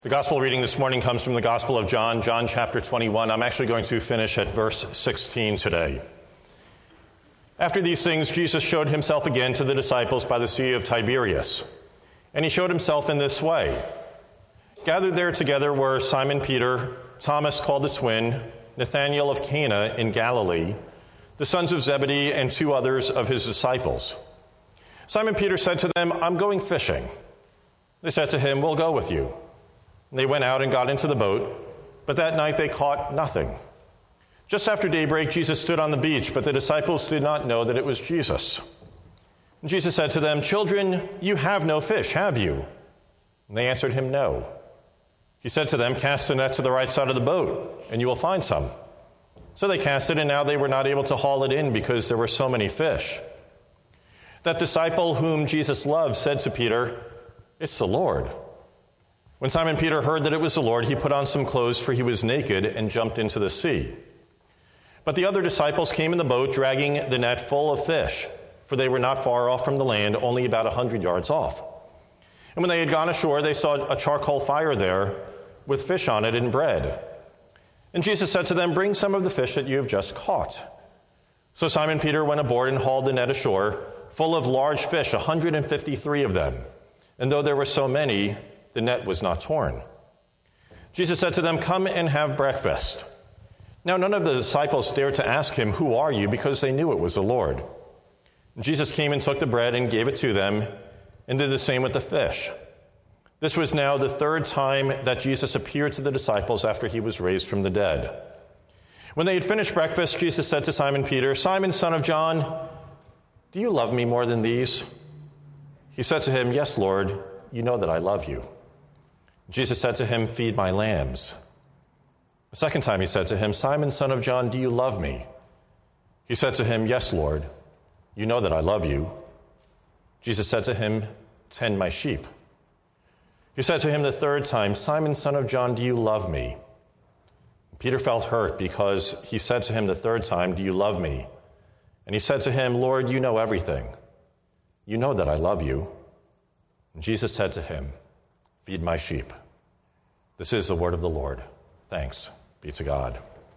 The gospel reading this morning comes from the Gospel of John, John chapter 21. I'm actually going to finish at verse 16 today. After these things, Jesus showed himself again to the disciples by the Sea of Tiberias. And he showed himself in this way. Gathered there together were Simon Peter, Thomas called the twin, Nathanael of Cana in Galilee, the sons of Zebedee, and two others of his disciples. Simon Peter said to them, "I'm going fishing." They said to him, "We'll go with you." And they went out and got into the boat, but that night they caught nothing. Just after daybreak, Jesus stood on the beach, but the disciples did not know that it was Jesus. And Jesus said to them, "Children, you have no fish, have you?" And they answered him, "No." He said to them, "Cast the net to the right side of the boat, and you will find some." So they cast it, and now they were not able to haul it in because there were so many fish. That disciple whom Jesus loved said to Peter, "It's the Lord." When Simon Peter heard that it was the Lord, he put on some clothes, for he was naked, and jumped into the sea. But the other disciples came in the boat, dragging the net full of fish, for they were not far off from the land, only about 100 yards off. And when they had gone ashore, they saw a charcoal fire there, with fish on it and bread. And Jesus said to them, "Bring some of the fish that you have just caught." So Simon Peter went aboard and hauled the net ashore, full of large fish, 153 of them. And though there were so many, the net was not torn. Jesus said to them, "Come and have breakfast." Now none of the disciples dared to ask him, "Who are you?" because they knew it was the Lord. And Jesus came and took the bread and gave it to them, and did the same with the fish. This was now the third time that Jesus appeared to the disciples after he was raised from the dead. When they had finished breakfast, Jesus said to Simon Peter, "Simon, son of John, do you love me more than these?" He said to him, "Yes, Lord, you know that I love you." Jesus said to him, "Feed my lambs." A second time he said to him, "Simon, son of John, do you love me?" He said to him, "Yes, Lord, you know that I love you." Jesus said to him, "Tend my sheep." He said to him the third time, "Simon, son of John, do you love me?" Peter felt hurt because he said to him the third time, "Do you love me?" And he said to him, "Lord, you know everything. You know that I love you." And Jesus said to him, "Feed my sheep." This is the word of the Lord. Thanks be to God.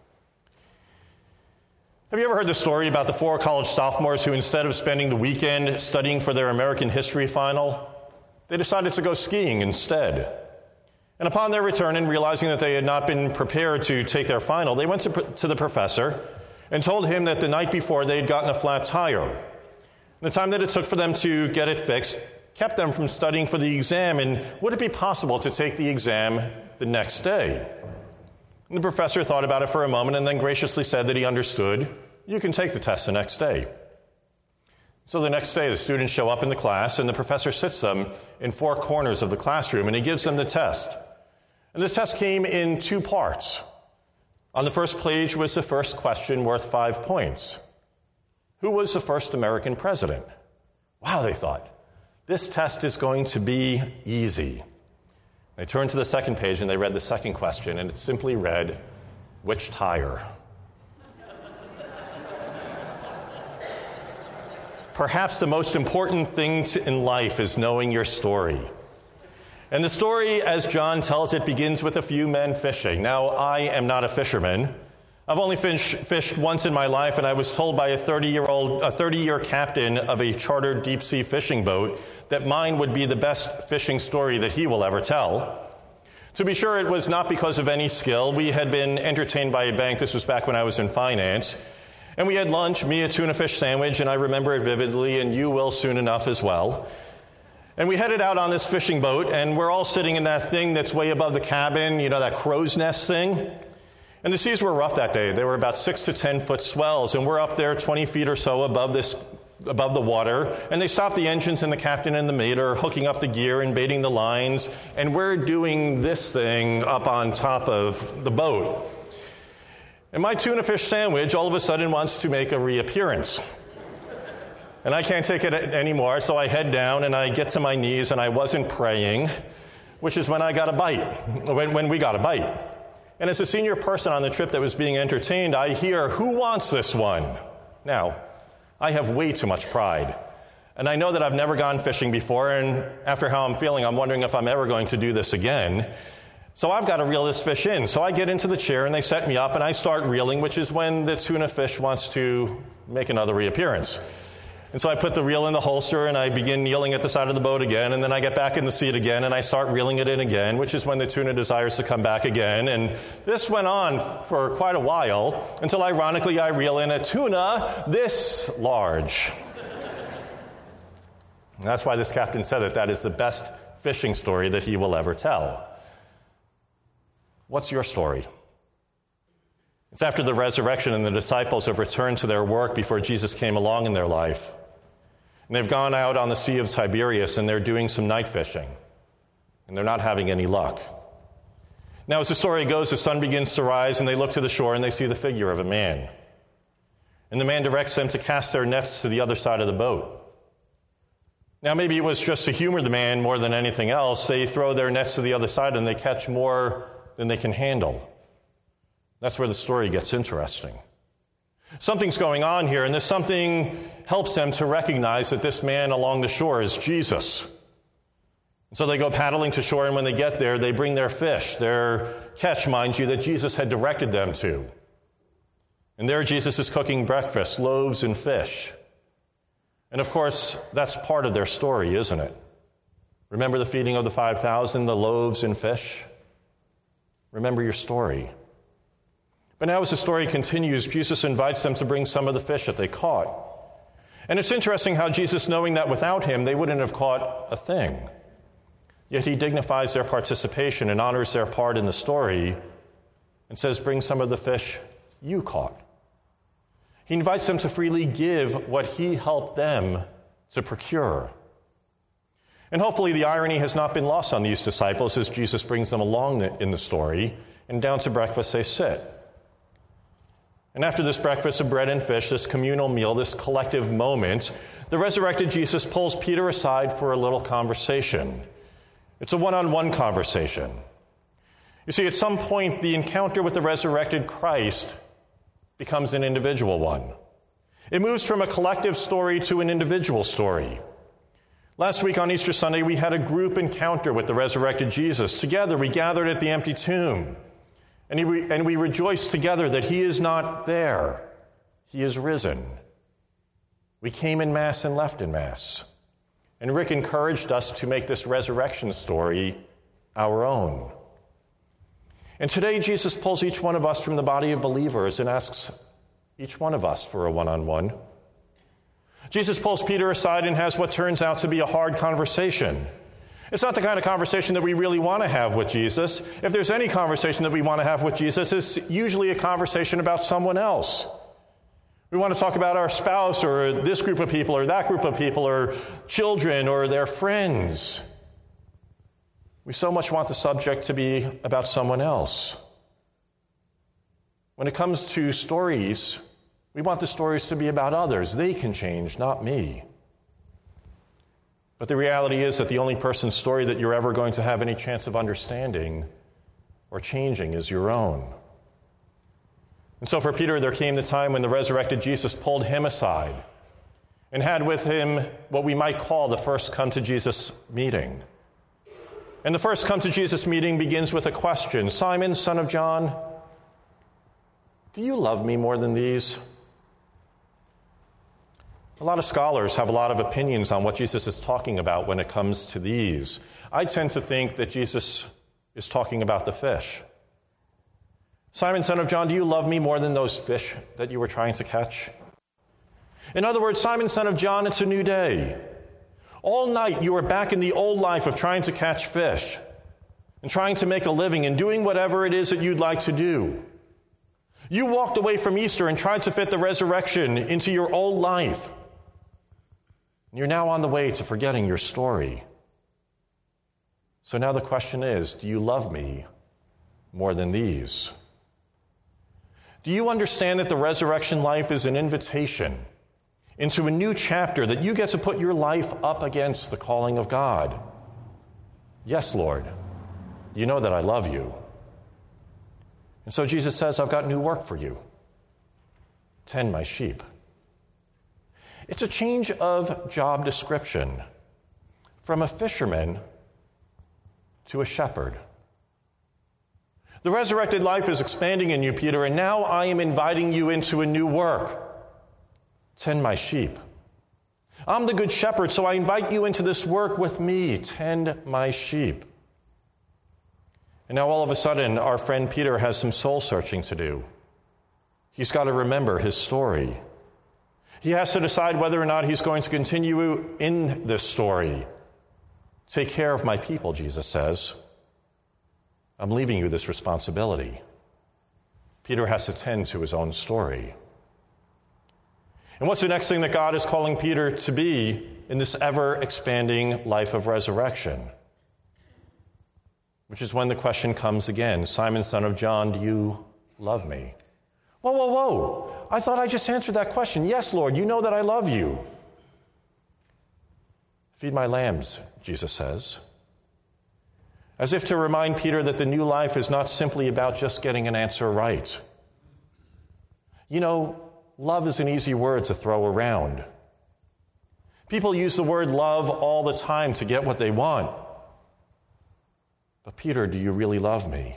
Have you ever heard the story about the 4 college sophomores who, instead of spending the weekend studying for their American history final, they decided to go skiing instead? And upon their return and realizing that they had not been prepared to take their final, they went to the professor and told him that the night before they had gotten a flat tire. And the time that it took for them to get it fixed kept them from studying for the exam, and would it be possible to take the exam the next day? And the professor thought about it for a moment and then graciously said that he understood. You can take the test the next day. So the next day, the students show up in the class, and the professor sits them in 4 corners of the classroom, and he gives them the test. And the test came in 2 parts. On the first page was the first question worth 5 points. Who was the first American president? Wow, they thought. This test is going to be easy. They turned to the second page and they read the second question, and it simply read, "Which tire?" Perhaps the most important thing in life is knowing your story. And the story, as John tells it, begins with a few men fishing. Now, I am not a fisherman. I've only fished once in my life, and I was told by a 30-year captain of a chartered deep-sea fishing boat that mine would be the best fishing story that he will ever tell. To be sure, it was not because of any skill. We had been entertained by a bank. This was back when I was in finance. And we had lunch, me a tuna fish sandwich, and I remember it vividly, and you will soon enough as well. And we headed out on this fishing boat, and we're all sitting in that thing that's way above the cabin, you know, that crow's nest thing. And the seas were rough that day. They were about 6 to 10 foot swells, and we're up there 20 feet or so above the water, and they stop the engines, and the captain and the mate are hooking up the gear and baiting the lines, and we're doing this thing up on top of the boat. And my tuna fish sandwich all of a sudden wants to make a reappearance. And I can't take it anymore, so I head down and I get to my knees, and I wasn't praying, which is when I got a bite, when we got a bite. And as a senior person on the trip that was being entertained, I hear, "Who wants this one?" Now, I have way too much pride. And I know that I've never gone fishing before, and after how I'm feeling, I'm wondering if I'm ever going to do this again. So I've got to reel this fish in. So I get into the chair and they set me up and I start reeling, which is when the tuna fish wants to make another reappearance. And so I put the reel in the holster and I begin kneeling at the side of the boat again, and then I get back in the seat again and I start reeling it in again, which is when the tuna desires to come back again. And this went on for quite a while until ironically I reel in a tuna this large. And that's why this captain said that is the best fishing story that he will ever tell. What's your story? It's after the resurrection and the disciples have returned to their work before Jesus came along in their life. And they've gone out on the Sea of Tiberias and they're doing some night fishing. And they're not having any luck. Now, as the story goes, the sun begins to rise and they look to the shore and they see the figure of a man. And the man directs them to cast their nets to the other side of the boat. Now, maybe it was just to humor the man more than anything else. They throw their nets to the other side and they catch more than they can handle. That's where the story gets interesting. Something's going on here, and this something helps them to recognize that this man along the shore is Jesus. And so they go paddling to shore, and when they get there, they bring their fish, their catch, mind you, that Jesus had directed them to. And there Jesus is cooking breakfast, loaves and fish. And of course, that's part of their story, isn't it? Remember the feeding of the 5,000, the loaves and fish? Remember your story. But now as the story continues, Jesus invites them to bring some of the fish that they caught. And it's interesting how Jesus, knowing that without him, they wouldn't have caught a thing. Yet he dignifies their participation and honors their part in the story and says, bring some of the fish you caught. He invites them to freely give what he helped them to procure. And hopefully the irony has not been lost on these disciples as Jesus brings them along in the story, and down to breakfast they sit. And after this breakfast of bread and fish, this communal meal, this collective moment, the resurrected Jesus pulls Peter aside for a little conversation. It's a one-on-one conversation. You see, at some point, the encounter with the resurrected Christ becomes an individual one. It moves from a collective story to an individual story. Last week on Easter Sunday, we had a group encounter with the resurrected Jesus. Together, we gathered at the empty tomb. And we rejoice together that he is not there. He is risen. We came in mass and left in mass. And Rick encouraged us to make this resurrection story our own. And today, Jesus pulls each one of us from the body of believers and asks each one of us for a one-on-one. Jesus pulls Peter aside and has what turns out to be a hard conversation. It's not the kind of conversation that we really want to have with Jesus. If there's any conversation that we want to have with Jesus, it's usually a conversation about someone else. We want to talk about our spouse or this group of people or that group of people or children or their friends. We so much want the subject to be about someone else. When it comes to stories, we want the stories to be about others. They can change, not me. But the reality is that the only person's story that you're ever going to have any chance of understanding or changing is your own. And so for Peter, there came the time when the resurrected Jesus pulled him aside and had with him what we might call the first come to Jesus meeting. And the first come to Jesus meeting begins with a question. Simon, son of John, do you love me more than these? A lot of scholars have a lot of opinions on what Jesus is talking about when it comes to these. I tend to think that Jesus is talking about the fish. Simon, son of John, do you love me more than those fish that you were trying to catch? In other words, Simon, son of John, it's a new day. All night you are back in the old life of trying to catch fish and trying to make a living and doing whatever it is that you'd like to do. You walked away from Easter and tried to fit the resurrection into your old life. You're now on the way to forgetting your story. So now the question is, do you love me more than these? Do you understand that the resurrection life is an invitation into a new chapter, that you get to put your life up against the calling of God? Yes, Lord, you know that I love you. And so Jesus says, I've got new work for you. Tend my sheep. It's a change of job description from a fisherman to a shepherd. The resurrected life is expanding in you, Peter, and now I am inviting you into a new work. Tend my sheep. I'm the good shepherd, so I invite you into this work with me. Tend my sheep. And now all of a sudden, our friend Peter has some soul searching to do. He's got to remember his story. He has to decide whether or not he's going to continue in this story. Take care of my people, Jesus says. I'm leaving you this responsibility. Peter has to tend to his own story. And what's the next thing that God is calling Peter to be in this ever-expanding life of resurrection? Which is when the question comes again, Simon, son of John, do you love me? Whoa. I thought I just answered that question. Yes, Lord, you know that I love you. Feed my lambs, Jesus says. As if to remind Peter that the new life is not simply about just getting an answer right. You know, love is an easy word to throw around. People use the word love all the time to get what they want. But Peter, do you really love me?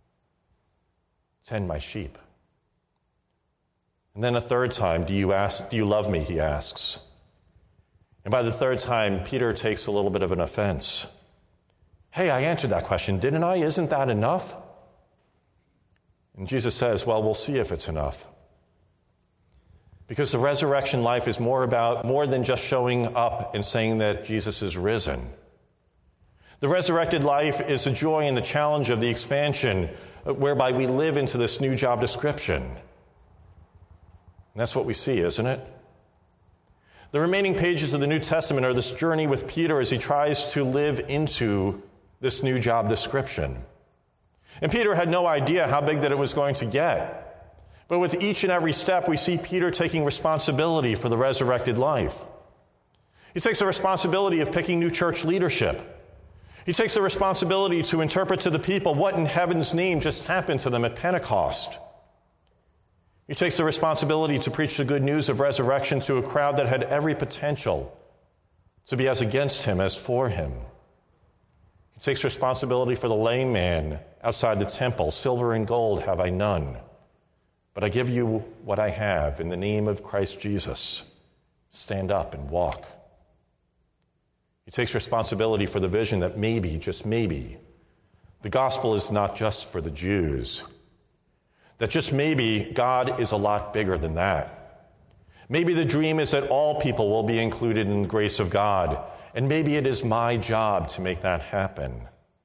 Tend my sheep. And then a third time, do you love me, he asks. And by the third time, Peter takes a little bit of an offense. Hey, I answered that question, didn't I? Isn't that enough? And Jesus says, well, we'll see if it's enough. Because the resurrection life is more than just showing up and saying that Jesus is risen. The resurrected life is the joy and the challenge of the expansion whereby we live into this new job description. And that's what we see, isn't it? The remaining pages of the New Testament are this journey with Peter as he tries to live into this new job description. And Peter had no idea how big that it was going to get. But with each and every step, we see Peter taking responsibility for the resurrected life. He takes the responsibility of picking new church leadership. He takes the responsibility to interpret to the people what in heaven's name just happened to them at Pentecost. He takes the responsibility to preach the good news of resurrection to a crowd that had every potential to be as against him as for him. He takes responsibility for the lame man outside the temple. Silver and gold have I none, but I give you what I have in the name of Christ Jesus. Stand up and walk. He takes responsibility for the vision that maybe, just maybe, the gospel is not just for the Jews. That just maybe God is a lot bigger than that. Maybe the dream is that all people will be included in the grace of God, and maybe it is my job to make that happen.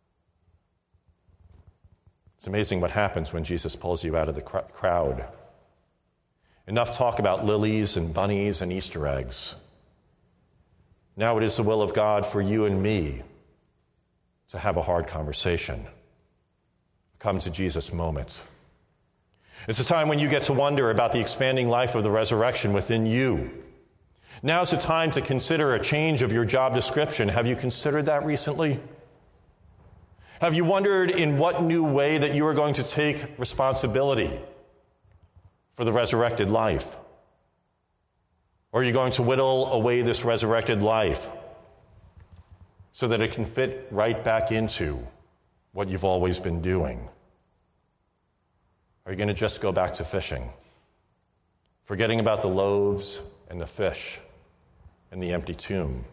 It's amazing what happens when Jesus pulls you out of the crowd. Enough talk about lilies and bunnies and Easter eggs. Now it is the will of God for you and me to have a hard conversation. Come to Jesus moment. It's a time when you get to wonder about the expanding life of the resurrection within you. Now's the time to consider a change of your job description. Have you considered that recently? Have you wondered in what new way that you are going to take responsibility for the resurrected life? Or are you going to whittle away this resurrected life so that it can fit right back into what you've always been doing? Are you going to just go back to fishing, forgetting about the loaves and the fish and the empty tomb?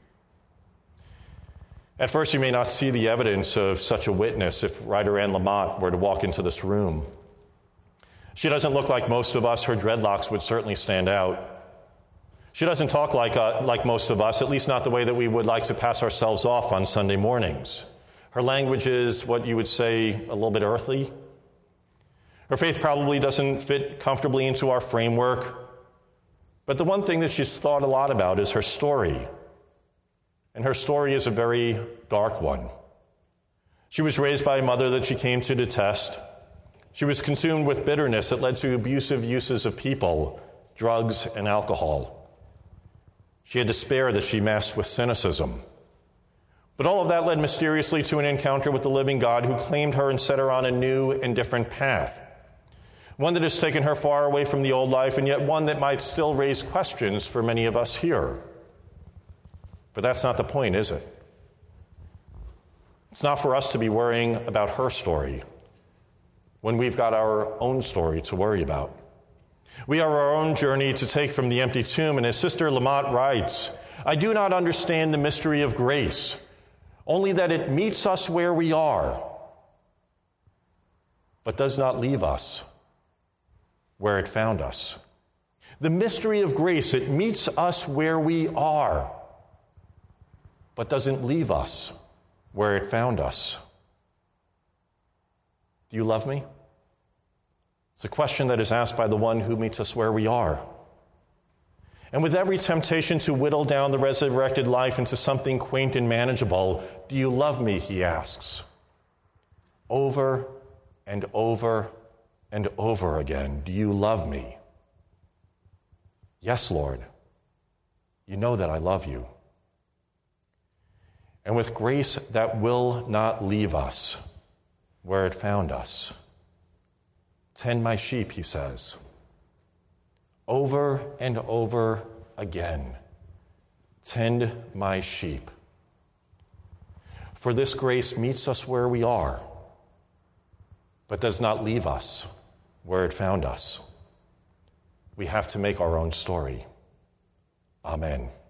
At first, you may not see the evidence of such a witness if writer Anne Lamott were to walk into this room. She doesn't look like most of us. Her dreadlocks would certainly stand out. She doesn't talk like most of us, at least not the way that we would like to pass ourselves off on Sunday mornings. Her language is what you would say a little bit earthy. Her faith probably doesn't fit comfortably into our framework. But the one thing that she's thought a lot about is her story. And her story is a very dark one. She was raised by a mother that she came to detest. She was consumed with bitterness that led to abusive uses of people, drugs, and alcohol. She had despair that she masked with cynicism. But all of that led mysteriously to an encounter with the living God who claimed her and set her on a new and different path. One that has taken her far away from the old life, and yet one that might still raise questions for many of us here. But that's not the point, is it? It's not for us to be worrying about her story. when we've got our own story to worry about. We have our own journey to take from the empty tomb, and as Sister Lamott writes, I do not understand the mystery of grace, only that it meets us where we are, but does not leave us where it found us. The mystery of grace, it meets us where we are, but doesn't leave us where it found us. Do you love me? It's a question that is asked by the one who meets us where we are. And with every temptation to whittle down the resurrected life into something quaint and manageable, do you love me, he asks. Over and over and over again, do you love me? Yes, Lord. You know that I love you. And with grace that will not leave us where it found us, tend my sheep, he says. Over and over again, tend my sheep. For this grace meets us where we are, but does not leave us where it found us. We have to make our own story. Amen.